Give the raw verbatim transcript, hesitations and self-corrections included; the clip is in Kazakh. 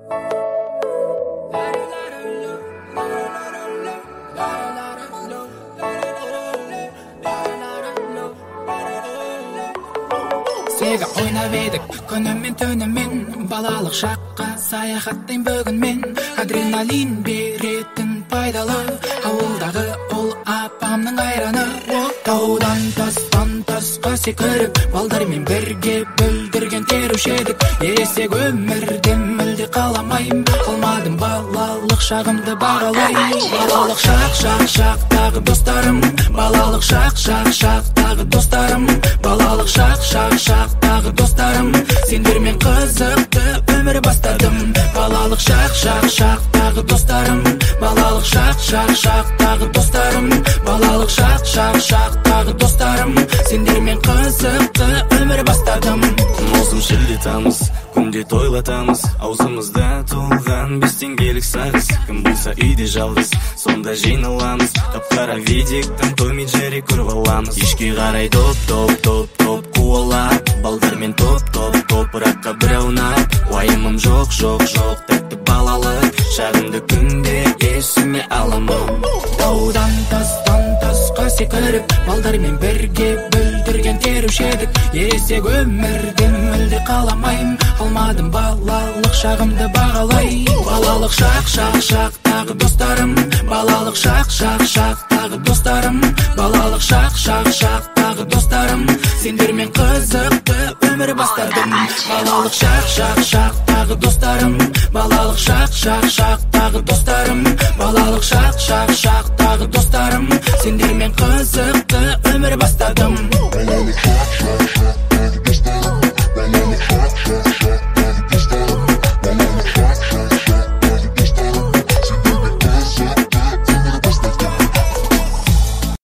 Сега ойнап едік күнімен түнімен, балалық шаққа саяхаттайм бүгін мен. Адреналин беретін пайдалы, ауылдағы ол апамның айраны. Таудан тастан тасқа секіріп, балдармен бірге бүлдірген теруші едік. Ересек өмірден мүлде қаламайым, қалмадым балалық шағымды бағалай. Балалық шақ шақ шақтағы достарым, балалық шақ шақ шақтағы достарым, балалық шақ шақ шақтағы достарым, сендермен қызықты өмір бастадым. Балалық шақ шақ шақтағы достарым, балалық шақ шақ шақтағы достарым, балалық шақ шақ шақтағы достарым, сендермен қызықты өмір бастадым. Маусым, шілде, тамыз, күнде тойлатамыз, аузымызда толған бес теңгелік сағыз. Кім болса үйде жалғыз, сонда жиналамыз, қап-қара видиктен Том и Джерри көріп аламыз. Ешке қарай топ топ топ топ қуалап, балдармен топ топ топыраққа бір аунап. Уайымым жоқ жоқ жоқ, тәтті балалық шағымды күнде есіме аламын. Таудан тастан тасқа секіріп, балдармен бірге бүлдірген теруші едік. Ересек өмірден мүлде қаламайым, алмадым балалық шағымды бағалай. Балалық шақ шақ шақтағы достарым, балалық шақ шақ шақтағы достарым, балалық шақ шақ шақтағы достарым, сендермен қызықты өмір бастадым. Балалық шақ шақ шақтағы достарым, балалық шақ шақ шақтағы достарым, балалық шақ шақ шақтағы достарым, сендермен қызықты өмір бастадым. Балалық шақ шақ шақ